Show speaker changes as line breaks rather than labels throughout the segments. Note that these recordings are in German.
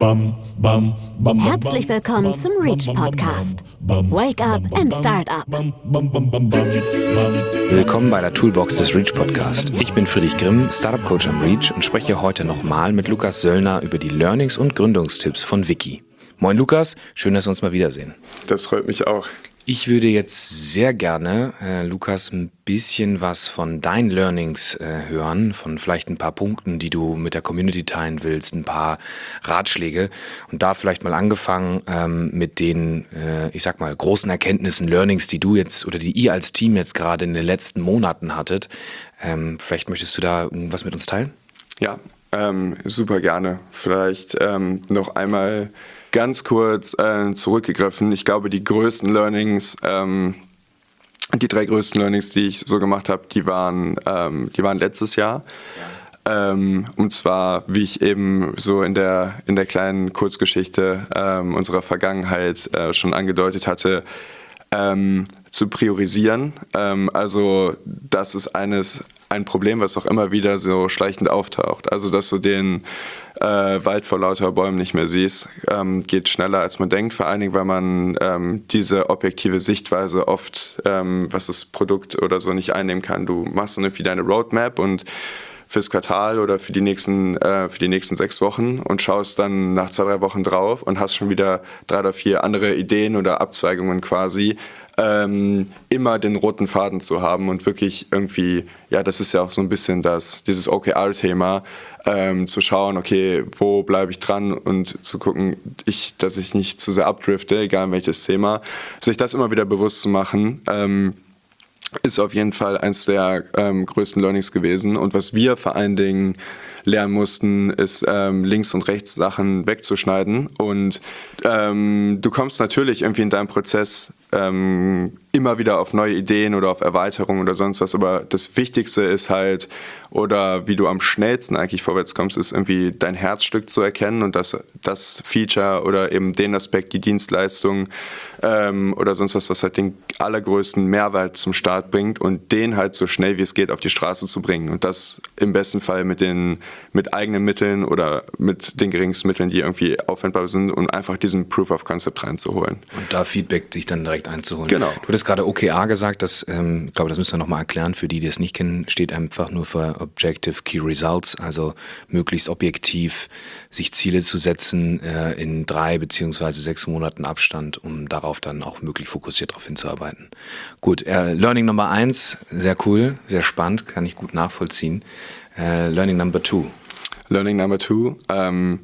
Herzlich willkommen zum Reach Podcast. Wake up and start up.
Willkommen bei der Toolbox des Reach Podcast. Ich bin Friedrich Grimm, Startup Coach am Reach und spreche heute nochmal mit Lukas Söllner über die Learnings und Gründungstipps von Wiki. Moin Lukas, schön, dass wir uns mal wiedersehen.
Das freut mich auch.
Ich würde jetzt sehr gerne, Lukas, ein bisschen was von deinen Learnings hören, von vielleicht ein paar Punkten, die du mit der Community teilen willst, ein paar Ratschläge. Und da vielleicht mal angefangen mit den, ich sag mal, großen Erkenntnissen, Learnings, die du jetzt oder die ihr als Team jetzt gerade in den letzten Monaten hattet. Vielleicht möchtest du da irgendwas mit uns teilen?
Ja, super gerne. Vielleicht noch einmal ganz kurz zurückgegriffen. Ich glaube, die größten Learnings, die 3 größten Learnings, die ich so gemacht habe, die waren letztes Jahr. Ja. Und zwar, wie ich eben so in der kleinen Kurzgeschichte unserer Vergangenheit schon angedeutet hatte, zu priorisieren. Also das ist ein Problem, was auch immer wieder so schleichend auftaucht. Also dass du den Wald vor lauter Bäumen nicht mehr siehst, geht schneller als man denkt, vor allen Dingen, weil man diese objektive Sichtweise oft, was das Produkt oder so, nicht einnehmen kann. Du machst dann irgendwie deine Roadmap und fürs Quartal oder für die nächsten 6 Wochen und schaust dann nach 2-3 Wochen drauf und hast schon wieder 3 oder 4 andere Ideen oder Abzweigungen quasi, immer den roten Faden zu haben und wirklich irgendwie, ja, das ist ja auch so ein bisschen dieses OKR-Thema, zu schauen, okay, wo bleibe ich dran und zu gucken, dass ich nicht zu sehr abdrifte, egal welches Thema, sich das immer wieder bewusst zu machen, ist auf jeden Fall eins der größten Learnings gewesen. Und was wir vor allen Dingen lernen mussten, ist links und rechts Sachen wegzuschneiden. Und du kommst natürlich irgendwie in deinem Prozess immer wieder auf neue Ideen oder auf Erweiterungen oder sonst was. Aber das Wichtigste ist halt, oder wie du am schnellsten eigentlich vorwärts kommst, ist irgendwie dein Herzstück zu erkennen und das Feature oder eben den Aspekt, die Dienstleistung oder sonst was halt den allergrößten Mehrwert zum Start bringt und den halt so schnell wie es geht auf die Straße zu bringen. Und das im besten Fall mit eigenen Mitteln oder mit den geringsten Mitteln, die irgendwie aufwendbar sind, und einfach diesen Proof of Concept reinzuholen.
Und da Feedback sich dann direkt einzuholen.
Genau.
Du hattest gerade OKR gesagt, ich glaube, das müssen wir nochmal erklären, für die es nicht kennen, steht einfach nur für Objective Key Results, also möglichst objektiv sich Ziele zu setzen in 3 bzw. 6 Monaten Abstand, um darauf dann auch möglichst fokussiert darauf hinzuarbeiten. Gut, Learning Nummer 1, sehr cool, sehr spannend, kann ich gut nachvollziehen. Learning Number 2.
Learning Number 2,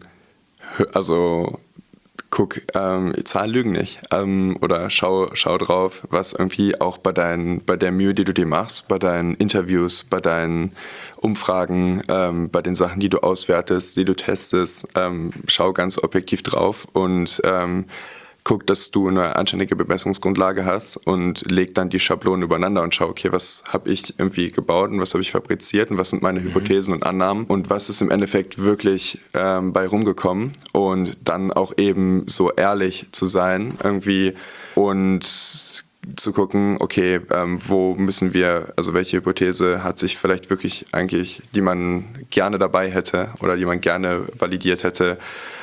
also guck, Zahlen lügen nicht. Oder schau drauf, was irgendwie auch bei der Mühe, die du dir machst, bei deinen Interviews, bei deinen Umfragen, bei den Sachen, die du auswertest, die du testest, schau ganz objektiv drauf und guck, dass du eine anständige Bemessungsgrundlage hast und leg dann die Schablonen übereinander und schau, okay, was habe ich irgendwie gebaut und was habe ich fabriziert und was sind meine Hypothesen und Annahmen und was ist im Endeffekt wirklich bei rumgekommen, und dann auch eben so ehrlich zu sein irgendwie und zu gucken, okay, wo müssen wir, also welche Hypothese hat sich vielleicht wirklich eigentlich, die man gerne dabei hätte oder die man gerne validiert hätte,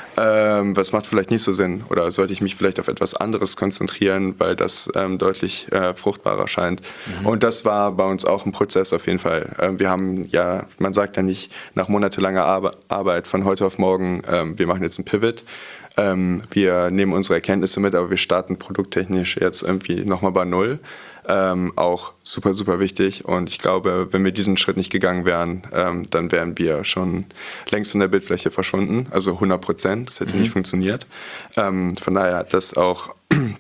was macht vielleicht nicht so Sinn, oder sollte ich mich vielleicht auf etwas anderes konzentrieren, weil das deutlich fruchtbarer scheint. Und das war bei uns auch ein Prozess auf jeden Fall. Wir haben ja, man sagt ja nicht nach monatelanger Arbeit von heute auf morgen, wir machen jetzt einen Pivot. Wir nehmen unsere Erkenntnisse mit, aber wir starten produkttechnisch jetzt irgendwie nochmal bei Null. Auch super, super wichtig, und ich glaube, wenn wir diesen Schritt nicht gegangen wären, dann wären wir schon längst von der Bildfläche verschwunden, also 100%, das hätte nicht funktioniert. Von daher, das ist auch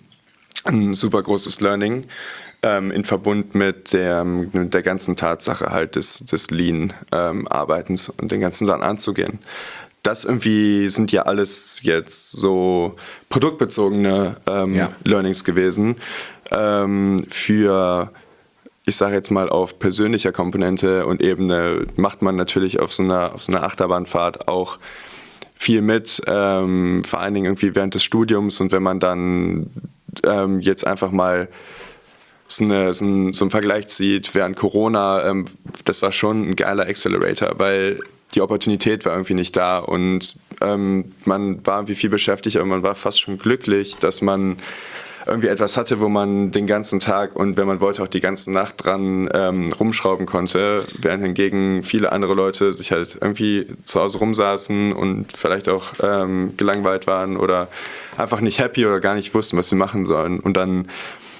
ein super großes Learning in Verbund mit der ganzen Tatsache halt des Lean-Arbeitens und den ganzen Sachen anzugehen. Das irgendwie sind ja alles jetzt so produktbezogene Learnings gewesen. Für, ich sage jetzt mal, auf persönlicher Komponente und Ebene macht man natürlich auf so einer Achterbahnfahrt auch viel mit, vor allen Dingen irgendwie während des Studiums, und wenn man dann jetzt einfach mal so einen Vergleich zieht, während Corona, das war schon ein geiler Accelerator, weil die Opportunität war irgendwie nicht da und man war irgendwie viel beschäftigt, aber man war fast schon glücklich, dass man irgendwie etwas hatte, wo man den ganzen Tag und wenn man wollte auch die ganze Nacht dran rumschrauben konnte, während hingegen viele andere Leute sich halt irgendwie zu Hause rumsaßen und vielleicht auch gelangweilt waren oder einfach nicht happy oder gar nicht wussten, was sie machen sollen. Und dann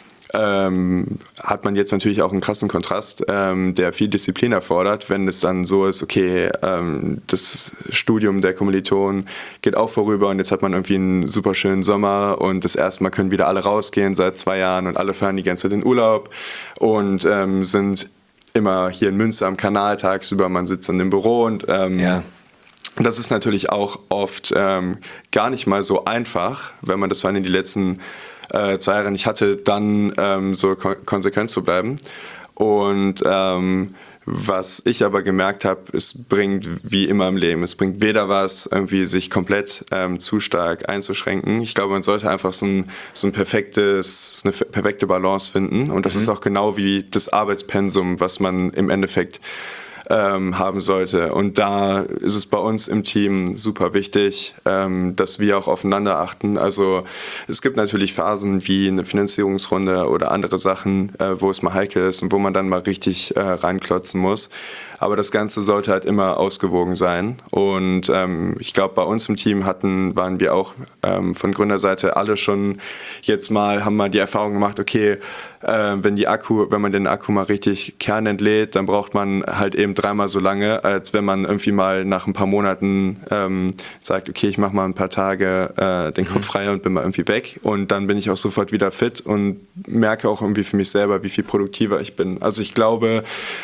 hat man jetzt natürlich auch einen krassen Kontrast, der viel Disziplin erfordert, wenn es dann so ist, okay, das Studium der Kommilitonen geht auch vorüber und jetzt hat man irgendwie einen super schönen Sommer und das erste Mal können wieder alle rausgehen seit 2 Jahren und alle fahren die ganze Zeit in Urlaub und sind immer hier in Münster am Kanal tagsüber, man sitzt in dem Büro und das ist natürlich auch oft gar nicht mal so einfach, wenn man das vor allem in die letzten 2 Jahre nicht hatte, dann so konsequent zu bleiben. Und was ich aber gemerkt habe, es bringt wie immer im Leben, es bringt weder was, irgendwie sich komplett zu stark einzuschränken. Ich glaube, man sollte einfach so eine perfekte Balance finden. Und das ist auch genau wie das Arbeitspensum, was man im Endeffekt haben sollte. Und da ist es bei uns im Team super wichtig, dass wir auch aufeinander achten. Also es gibt natürlich Phasen wie eine Finanzierungsrunde oder andere Sachen, wo es mal heikel ist und wo man dann mal richtig reinklotzen muss. Aber das Ganze sollte halt immer ausgewogen sein. Und ich glaube, bei uns im Team waren wir auch von Gründerseite alle schon haben mal die Erfahrung gemacht, okay, wenn man den Akku mal richtig kernentlädt, dann braucht man halt eben 3-mal so lange, als wenn man irgendwie mal nach ein paar Monaten sagt, okay, ich mache mal ein paar Tage den Kopf frei und bin mal irgendwie weg. Und dann bin ich auch sofort wieder fit und merke auch irgendwie für mich selber, wie viel produktiver ich bin. Also ich glaube,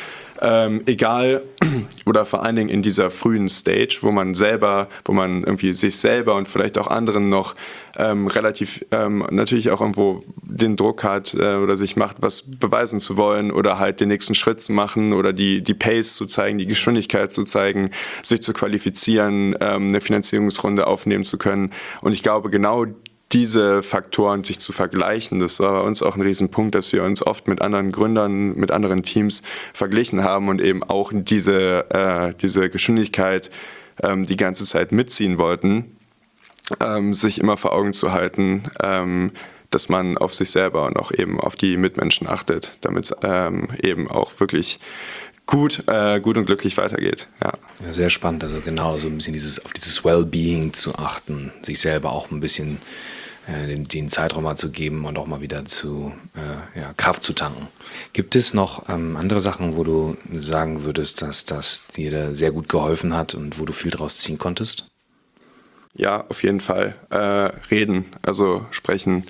egal oder vor allen Dingen in dieser frühen Stage, wo man irgendwie sich selber und vielleicht auch anderen noch relativ natürlich auch irgendwo den Druck hat oder sich macht, was beweisen zu wollen oder halt den nächsten Schritt zu machen oder die Pace zu zeigen, die Geschwindigkeit zu zeigen, sich zu qualifizieren, eine Finanzierungsrunde aufnehmen zu können. Und ich glaube, genau diese Faktoren sich zu vergleichen, das war bei uns auch ein Riesenpunkt, dass wir uns oft mit anderen Gründern, mit anderen Teams verglichen haben und eben auch diese Geschwindigkeit die ganze Zeit mitziehen wollten, sich immer vor Augen zu halten, dass man auf sich selber und auch eben auf die Mitmenschen achtet, damit es eben auch wirklich gut und glücklich weitergeht. Ja,
sehr spannend, also genau, so ein bisschen auf dieses Wellbeing zu achten, sich selber auch ein bisschen den Zeitraum mal zu geben und auch mal wieder Kraft zu tanken. Gibt es noch andere Sachen, wo du sagen würdest, dass das dir da sehr gut geholfen hat und wo du viel draus ziehen konntest?
Ja, auf jeden Fall. Reden, also sprechen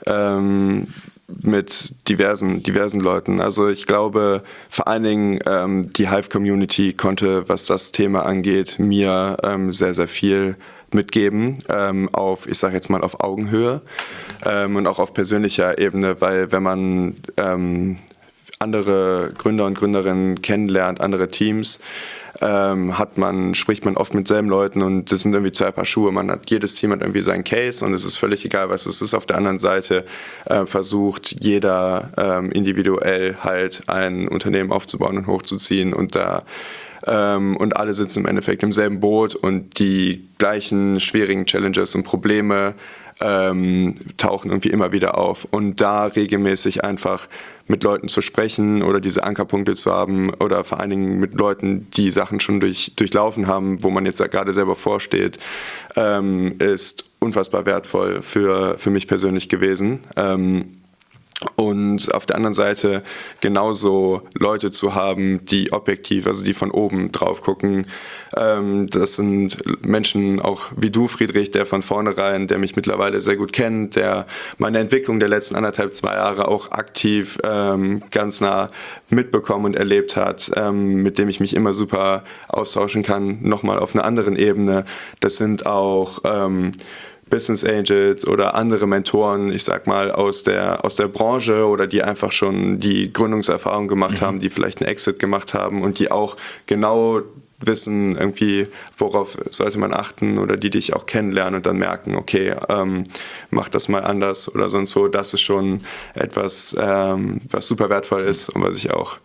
mit diversen Leuten. Also ich glaube, vor allen Dingen die Hive-Community konnte, was das Thema angeht, mir sehr, sehr viel mitgeben, ich sage jetzt mal auf Augenhöhe und auch auf persönlicher Ebene, weil wenn man andere Gründer und Gründerinnen kennenlernt, andere Teams, spricht man oft mit selben Leuten und das sind irgendwie 2 Paar Schuhe. Jedes Team hat irgendwie seinen Case und es ist völlig egal, was es ist. Auf der anderen Seite versucht jeder individuell halt ein Unternehmen aufzubauen und hochzuziehen und alle sitzen im Endeffekt im selben Boot und die gleichen schwierigen Challenges und Probleme tauchen irgendwie immer wieder auf. Und da regelmäßig einfach mit Leuten zu sprechen oder diese Ankerpunkte zu haben oder vor allen Dingen mit Leuten, die Sachen schon durchlaufen haben, wo man jetzt gerade selber vorsteht, ist unfassbar wertvoll für mich persönlich gewesen. Und auf der anderen Seite genauso Leute zu haben, die objektiv, also die von oben drauf gucken. Das sind Menschen auch wie du, Friedrich, der von vornherein, der mich mittlerweile sehr gut kennt, der meine Entwicklung der letzten 2 Jahre auch aktiv ganz nah mitbekommen und erlebt hat, mit dem ich mich immer super austauschen kann, nochmal auf einer anderen Ebene. Das sind auch Business Angels oder andere Mentoren, ich sag mal, aus der Branche oder die einfach schon die Gründungserfahrung gemacht haben, die vielleicht einen Exit gemacht haben und die auch genau wissen, irgendwie, worauf sollte man achten oder die dich auch kennenlernen und dann merken, okay, mach das mal anders oder sonst wo. Das ist schon etwas, was super wertvoll ist und was ich auch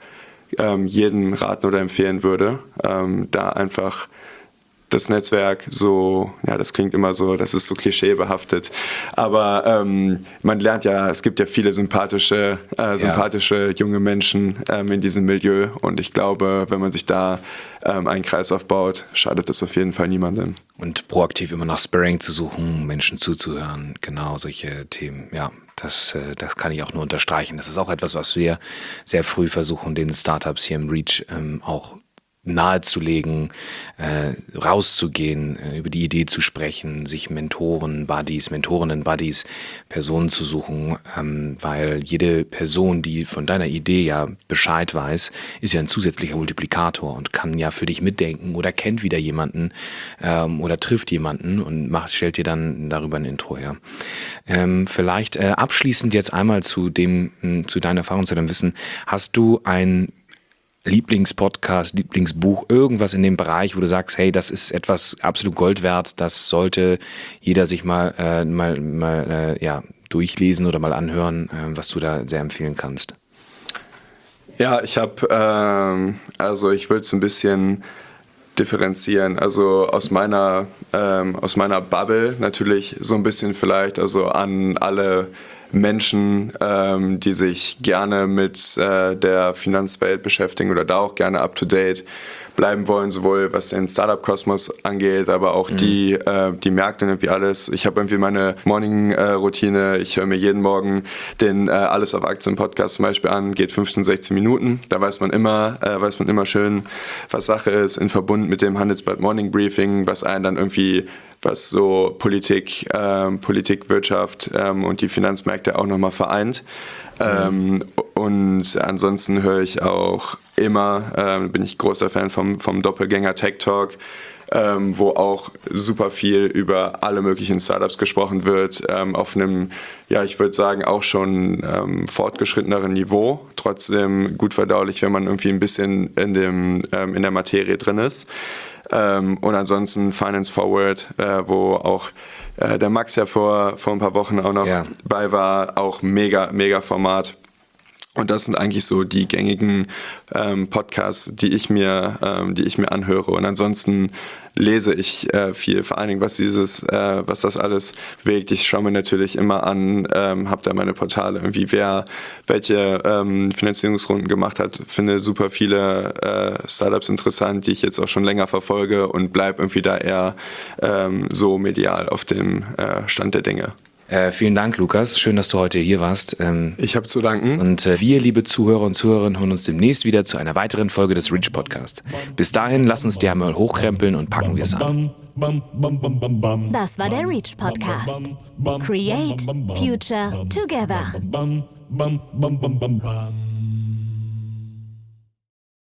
jedem raten oder empfehlen würde, da einfach das Netzwerk so, ja, das klingt immer so, das ist so klischeebehaftet, aber man lernt ja, es gibt ja viele sympathische junge Menschen in diesem Milieu und ich glaube, wenn man sich da einen Kreis aufbaut, schadet das auf jeden Fall niemandem.
Und proaktiv immer nach Sparring zu suchen, Menschen zuzuhören, genau solche Themen, ja. Das kann ich auch nur unterstreichen. Das ist auch etwas, was wir sehr früh versuchen, den Startups hier im Reach auch nahezulegen, rauszugehen, über die Idee zu sprechen, sich Mentorinnen-Buddies, Personen zu suchen, weil jede Person, die von deiner Idee ja Bescheid weiß, ist ja ein zusätzlicher Multiplikator und kann ja für dich mitdenken oder kennt wieder jemanden oder trifft jemanden und stellt dir dann darüber ein Intro her. Vielleicht abschließend jetzt einmal zu deiner Erfahrung, zu deinem Wissen. Hast du ein Lieblingspodcast, Lieblingsbuch, irgendwas in dem Bereich, wo du sagst, hey, das ist etwas absolut Gold wert, das sollte jeder sich mal durchlesen oder mal anhören, was du da sehr empfehlen kannst?
Ja, ich habe, ich will es ein bisschen differenzieren, also aus meiner Bubble natürlich so ein bisschen vielleicht, also an alle Menschen, die sich gerne mit der Finanzwelt beschäftigen oder da auch gerne up-to-date bleiben wollen, sowohl was den Startup-Kosmos angeht, aber auch die Märkte und irgendwie alles. Ich habe irgendwie meine Morning-Routine, ich höre mir jeden Morgen den Alles auf Aktien-Podcast zum Beispiel an, geht 15, 16 Minuten. Da weiß man immer schön, was Sache ist, in Verbund mit dem Handelsblatt Morning Briefing, was einen dann irgendwie, was so Politik, Wirtschaft und die Finanzmärkte auch nochmal vereint. Und ansonsten höre ich auch immer, bin ich großer Fan vom Doppelgänger Tech Talk, wo auch super viel über alle möglichen Startups gesprochen wird, auf einem, ja, ich würde sagen, auch schon fortgeschritteneren Niveau, trotzdem gut verdaulich, wenn man irgendwie ein bisschen in der Materie drin ist. Und ansonsten Finance Forward, wo auch der Max ja vor ein paar Wochen auch noch bei war, auch mega Format. Und das sind eigentlich so die gängigen Podcasts, die ich mir anhöre. Und ansonsten lese ich viel, vor allen Dingen was das alles bewegt. Ich schaue mir natürlich immer an, habe da meine Portale, irgendwie welche Finanzierungsrunden gemacht hat. Finde super viele Startups interessant, die ich jetzt auch schon länger verfolge und bleibe irgendwie da eher so medial auf dem Stand der Dinge.
Vielen Dank, Lukas. Schön, dass du heute hier warst.
Ich habe zu danken.
Und wir, liebe Zuhörer und Zuhörerinnen, hören uns demnächst wieder zu einer weiteren Folge des Reach Podcast. Bis dahin, lass uns die einmal hochkrempeln und packen wir es an.
Das war der Reach Podcast. Create Future Together.